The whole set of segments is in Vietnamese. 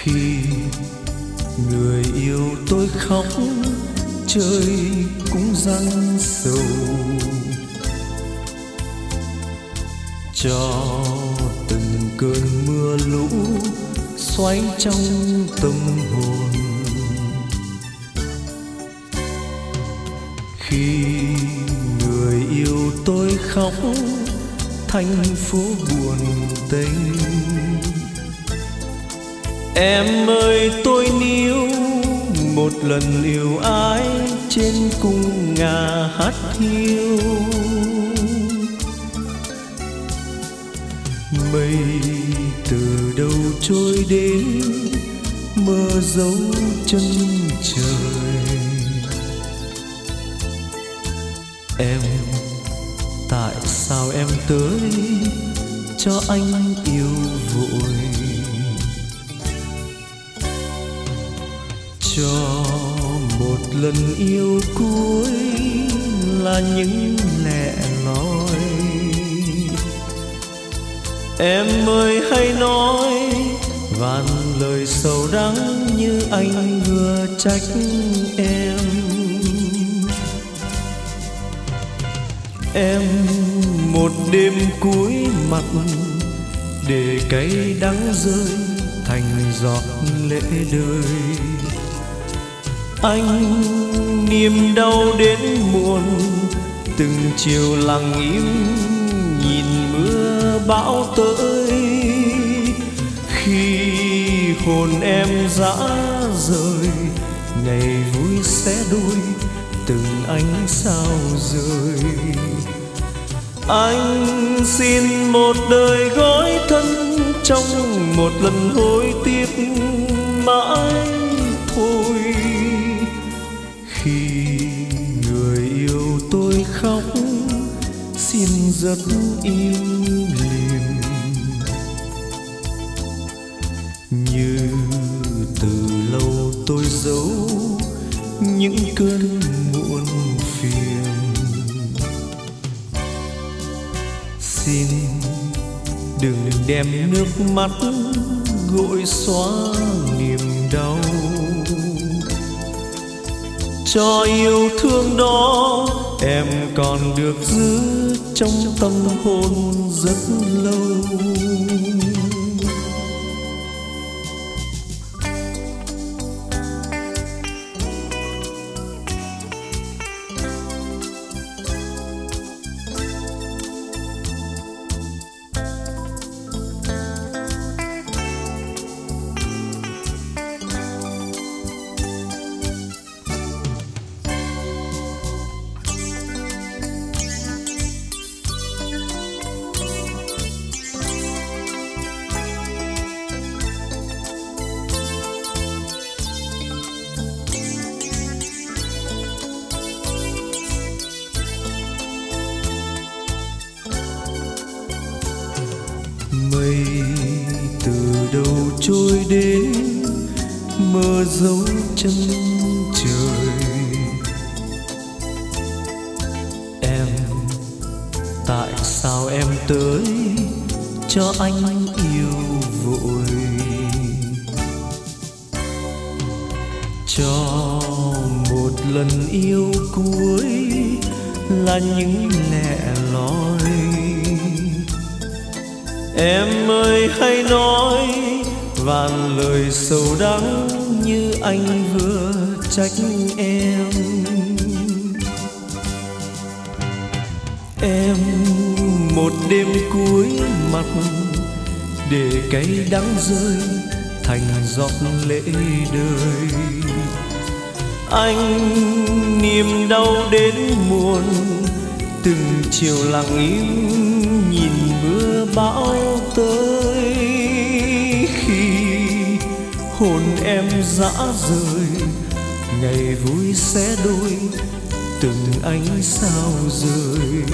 Khi người yêu tôi khóc, trời cũng giăng sầu, cho từng cơn mưa lũ xoáy trong tâm hồn. Khi người yêu tôi khóc, thành phố buồn tênh. Em ơi tôi níu một lần yêu ái trên cung Nga hát hiu. Mây từ đâu trôi đến mơ dấu chân trời. Em tại sao em tới cho anh yêu vội, cho một lần yêu cuối là những lẻ loi. Em ơi hãy nói vạn lời sầu đắng như anh vừa trách em. Em một đêm cuối mặt để cay đắng rơi thành giọt lệ đời. Anh niềm đau đến muộn, từng chiều lặng im nhìn mưa bão tới. Khi hồn em dã rời, ngày vui sẽ đôi từng ánh sao rơi. Anh xin một đời gói thân trong một lần hối tiếc mãi thôi. Khi người yêu tôi khóc, xin rất im lìm, như từ lâu tôi giấu những cơn muộn phiền. Xin đừng đem nước mắt gội xóa niềm đau, cho yêu thương đó em còn được giữ trong tâm hồn rất lâu. Mây từ đâu trôi đến mơ dấu chân trời. Em tại sao em tới cho anh yêu vội, cho một lần yêu cuối là những lẻ loi. Em ơi hãy nói vạn lời sầu đắng như anh vừa trách em. Em một đêm cuối mặt để cay đắng rơi thành giọt lệ đời. Anh niềm đau đến muộn, từng chiều lặng im nhìn mưa bão tới. Khi hồn em dã rời, ngày vui sẽ đôi từng ánh sao rơi.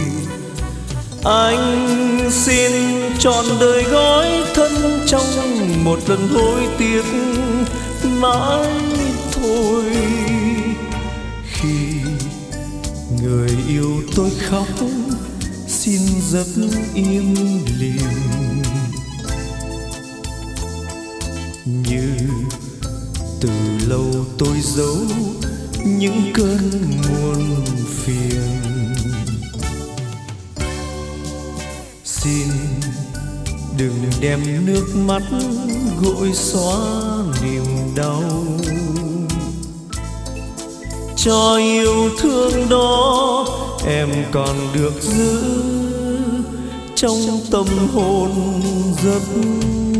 Anh xin trọn đời gói thân trong một lần hối tiếc mãi thôi. Khi người yêu tôi khóc, xin rất im lìm, như từ lâu tôi giấu những cơn muộn phiền. Xin đừng đem nước mắt gội xóa niềm đau, cho yêu thương đó em còn được giữ trong tâm hồn rất